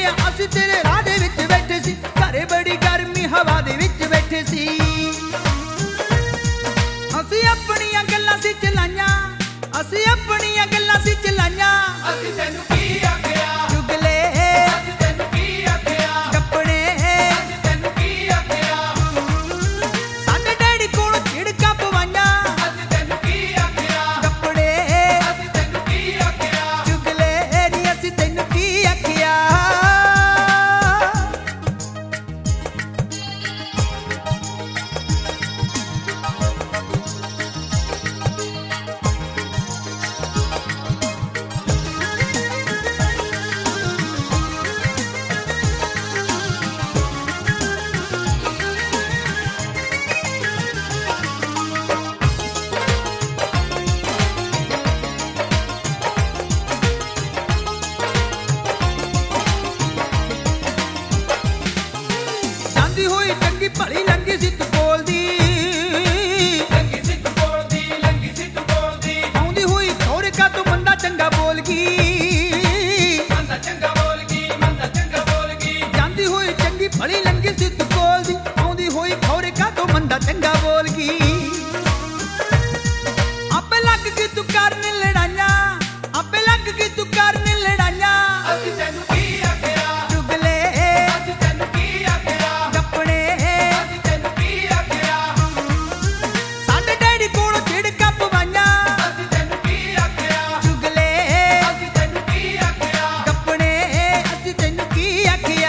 ਅਸੀਂ ਤੇਰੇ ਰਾਹ ਦੇ ਵਿੱਚ ਬੈਠੇ ਸੀ, ਘਰੇ ਬੜੀ ਗਰਮੀ ਹਵਾ ਦੇ ਵਿੱਚ ਬੈਠੇ ਸੀ। ਅਸੀਂ ਆਪਣੀਆਂ ਗੱਲਾਂ ਸੀ ਚਲਾਈਆਂ, ਅਸੀਂ ਆਪਣੀਆਂ ਗੱਲਾਂ ਸੀ ਚਲਾਈਆਂ। ਅਸੀਂ ਤੈਨੂੰ ਕੀ ਆਖਿਆ ਚੁਗਲੇ ਅਸੀਂ ਤੈਨੂੰ ਕੀ ਆਖਿਆ ਕੱਪੜੇ ਅਸੀਂ ਤੈਨੂੰ ਕੀ ਆਖਿਆ ਸਾਡੇ ਡੈਡੀ ਕੋਲੋਂ ਝਿੜਕਾਂ ਪਵਾਈਆਂ। ਅਸੀਂ ਤੈਨੂੰ ਕੀ ਆਖਿਆ ਕੱਪੜੇ ਅਸੀਂ ਤੈਨੂੰ ਕੀ ਆਖਿਆ ਚੁਗਲੇ ਨੀ ਅਸੀਂ ਤੈਨੂੰ ਕੀ ਆਖਿਆ। ਜਾਂਦੀ ਹੋਈ ਚੰਗੀ ਭਲੀ ਲੰਗੀ ਸੀ ਤੂੰ ਬੋਲਦੀ, ਲੰਗੀ ਸੀ ਤੂੰ ਬੋਲਦੀ ਲੰਗੀ ਸੀ ਤੂੰ ਬੋਲਦੀ ਆਉਂਦੀ ਹੋਈ ਖੌਰੇ ਕਾ ਤੂੰ ਮੰਦਾ ਚੰਗਾ ਬੋਲ ਗਈ। ਮੰਦਾ ਚੰਗਾ ਬੋਲ ਗਈ ਮੰਦਾ ਚੰਗਾ ਬੋਲ ਗਈ ਜਾਂਦੀ ਹੋਈ ਚੰਗੀ ਭਲੀ ਲੰਗੀ ਸੀ ਤੂੰ ਬੋਲਦੀ, ਆਉਂਦੀ ਹੋਈ ਖੌਰੇ ਕਾ ਤੂੰ ਮੰਦਾ ਚੰਗਾ ਬੋਲ ਗਈ। ਆਪੇ ਲੱਗ ਗਈ ਤੂੰ ਕਰਨ ਲੜਾਈਆਂ, ਆਪੇ ਲੱਗ ਗਈ ਤੂੰ ਕਰਨ ਲੜਾਈਆਂ। ਅਸੀਂ ਤੈਨੂੰ ਕੀ ਆਖਿਆ ਚੁਗਲੇ ਅਸੀਂ ਤੈਨੂੰ ਕੀ ਆਖਿਆ ਕੱਪੜੇ ਅਸੀਂ ਤੈਨੂੰ ਕੀ ਆਖਿਆ ਸਾਡੇ ਡੈਡੀ ਕੋਲੋਂ ਝਿੜਕਾਂ ਪਵਾਈਆਂ। ਅਸੀਂ ਤੈਨੂੰ ਕੀ ਆਖਿਆ ਚੁਗਲੇ ਅਸੀਂ ਤੈਨੂੰ ਕੀ ਆਖਿਆ ਕੱਪੜੇ ਅਸੀਂ ਤੈਨੂੰ ਕੀ ਆਖਿਆ।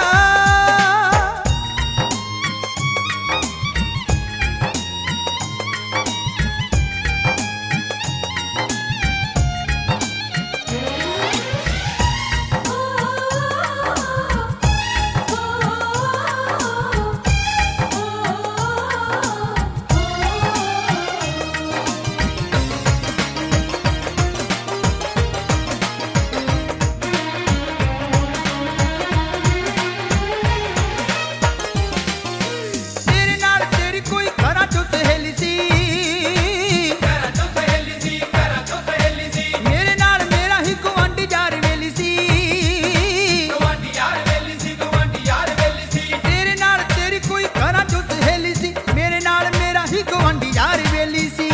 ਤੇਰੇ ਨਾਲ ਤੇਰੀ ਕੋਈ ਘਰਾਂ ਚੋਂ ਸਹੇਲੀ ਸੀ, ਘਰਾਂ ਚੋਂ ਸਹੇਲੀ ਸੀ ਘਰਾਂ ਚੋਂ ਸਹੇਲੀ ਸੀ ਮੇਰੇ ਨਾਲ ਮੇਰਾ ਹੀ ਗੁਆਂਢੀ ਯਾਰ ਵੇਲੀ ਸੀ। ਗਵਾਂਢੀ ਯਾਰ ਵੇਲੀ ਸੀ ਗਵਾਂਢੀ ਯਾਰ ਵੇਲੀ ਸੀ ਤੇਰੇ ਨਾਲ ਤੇਰੀ ਕੋਈ ਘਰਾਂ ਚੋਂ ਸਹੇਲੀ ਸੀ, ਮੇਰੇ ਨਾਲ ਮੇਰਾ ਹੀ ਗੁਆਂਢੀ ਯਾਰ ਵੇਲੀ ਸੀ।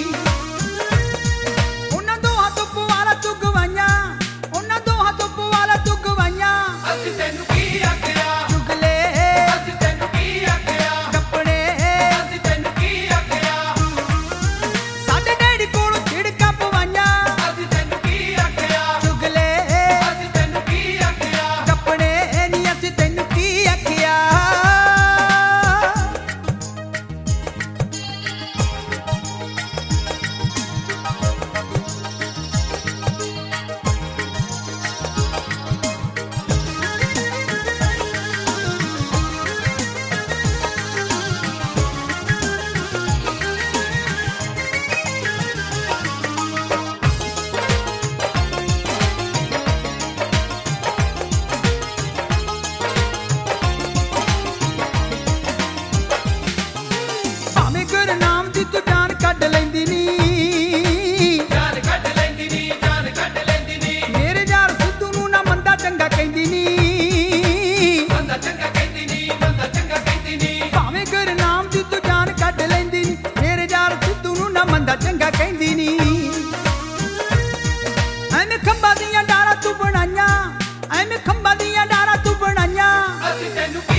ਉਹਨਾਂ ਦੋਹਾਂ ਤੋਂ ਪਵਾਲਾ ਤੂੰ ਗਵਾਈਆਂ, ਉਹਨਾਂ ਦੋਹਾਂ ਤੋਂ ਪਵਾਲਾ ਤੂੰ ਗਵਾਈਆਂ। ਅਸੀਂ ਤੈਨੂੰ ਕੀ ਆਖਿਆ ਚੁਗਲੇ ਅਸੀਂ ਤੈਨੂੰ ਕੀ ਆਖਿਆ ਕੱਪੜੇ ਅਸੀਂ ਤੈਨੂੰ ਕੀ ਆਖਿਆ ਸਾਡੇ ਡੈਡੀ ਕੋਲੋਂ ਝਿੜਕਾਂ ਪਵਾਈਆਂ। ਅਸੀਂ ਤੈਨੂੰ ਕੀ ਆਖਿਆ ਚੁਗਲੇ ਅਸੀਂ ਤੈਨੂੰ ਕੀ ਆਖਿਆ ਕੱਪੜੇ ਨੀ ਅਸੀਂ ਤੈਨੂੰ ਕੀ ਆਖਿਆ। ਭਾਵੇਂ ਗੁਰਨਾਮ ਦੀ ਤੂੰ ਜਾਨ ਕੱਢ ਲੈਂਦੀ ਨੀ, ਜਾਨ ਕੱਢ ਲੈਂਦੀ ਨੀ ਜਾਨ ਕੱਢ ਲੈਂਦੀ ਨੀ ਮੇਰੇ ਯਾਰ ਸਿੱਧੂ ਨੂੰ ਨਾ ਮੰਦਾ ਚੰਗਾ ਕਹਿੰਦੀ ਨੀ। ਬੰਦਾ ਚੰਗਾ ਕਹਿੰਦੀ ਨੀ ਬੰਦਾ ਚੰਗਾ ਕਹਿੰਦੀ ਨੀ ਭਾਵੇਂ ਗੁਰਨਾਮ ਦੀ ਤੂੰ ਜਾਨ ਕੱਢ ਲੈਂਦੀ ਨੀ, ਮੇਰੇ ਯਾਰ ਸਿੱਧੂ ਨੂੰ ਨਾ ਮੰਦਾ ਚੰਗਾ ਕਹਿੰਦੀ ਨੀ। ਐਵੇਂ ਖੰਭਾਂ ਦੀਆਂ ਡਾਰਾਂ ਤੂੰ ਬਣਾਈਆਂ, ਐਵੇਂ ਖੰਭਾਂ ਦੀਆਂ ਡਾਰਾਂ ਤੂੰ ਬਣਾਈਆਂ। ਅਸੀਂ ਤੈਨੂੰ